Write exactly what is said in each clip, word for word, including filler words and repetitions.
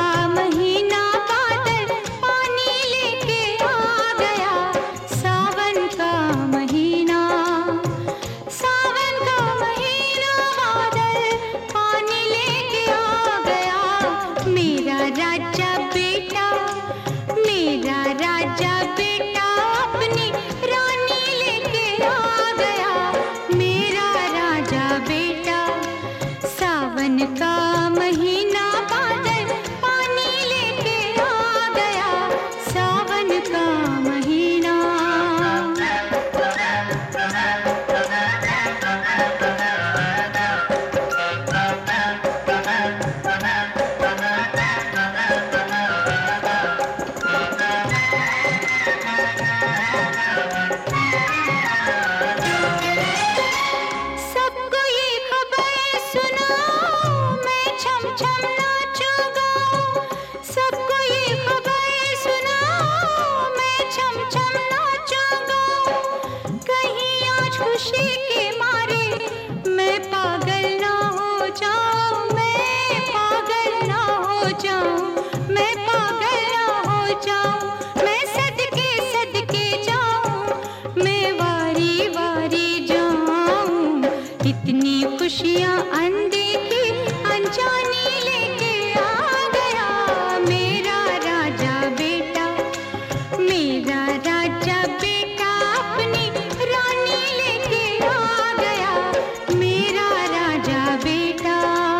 महीना बादल पानी लेके आ गया। सावन का महीना, सावन का महीना बादल पानी लेके आ गया। मेरा राजा बेटा, मेरा राजा बेटा अपनी रानी लेके आ गया। मेरा राजा बेटा, सावन का महीना बादल पानी लेके आ गया। सावन का महीना। सबको ये खबर सुनाओ, मैं छम छम नाचूंगा। सबको ये खबर सुनाओ, मैं छम छम नाचूंगा। कहीं आज खुशी के मारे मैं पागल ना हो जाऊं, मैं पागल ना हो जाऊं, मैं पागल ना हो जाऊं। मैं सदके सदके जाऊं, मैं वारी वारी जाऊं। इतनी खुशियां अनदेखी अनजानी लेके आ गया। मेरा राजा बेटा, मेरा राजा बेटा अपनी रानी लेके आ गया। मेरा राजा बेटा।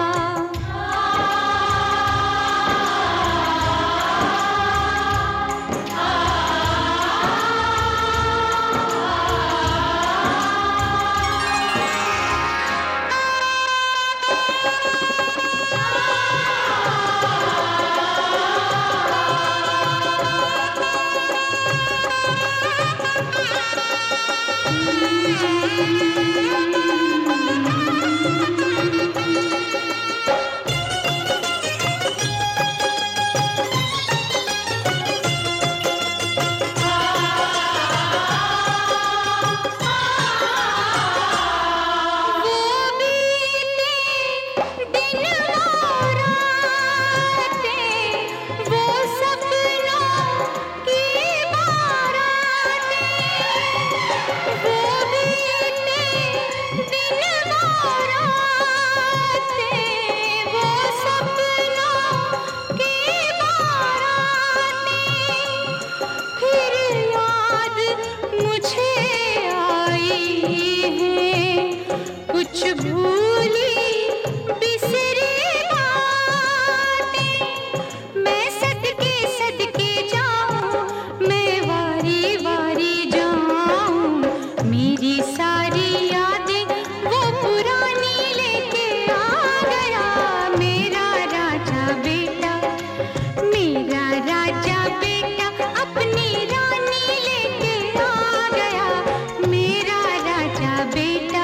कुछ भूली बिसरी बातें, मैं सदके सदके जाऊं, मैं वारी वारी जाऊं। मेरी सारी यादें वो पुरानी लेके आ गया। मेरा राजा बेटा, मेरा राजा बेटा अपनी रानी लेके आ गया। मेरा राजा बेटा।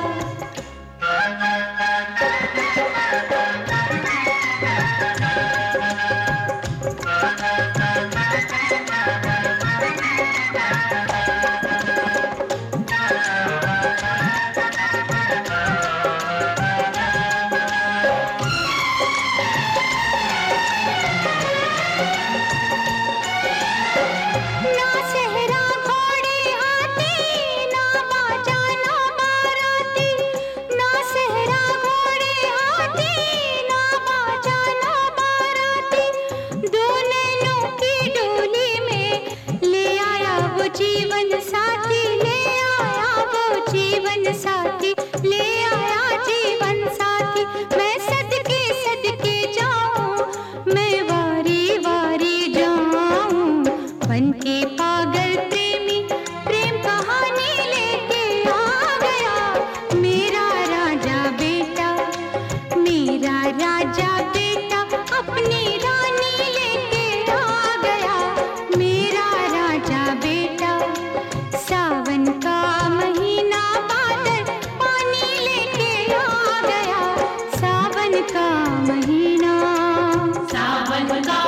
ना सहरा घोड़े हाथी, ना बाजा ना बाराती। ना सहरा घोड़े हाथी, ना बाजा ना बाराती। दो नैनों की डोली में ले आया वो जीवन साथी, ले आया वो जीवन साथी, ले आया जीवन साथी। मैं सदके सदके जाऊं, मैं वारी वारी जाऊं। बन के पागल प्रेमी प्रेम कहानी लेके आ गया। मेरा राजा बेटा, मेरा राजा बेटा अपनी रानी लेके आ गया। मेरा राजा बेटा, सावन का महीना बादल पानी लेके आ गया। सावन का महीना, सावन का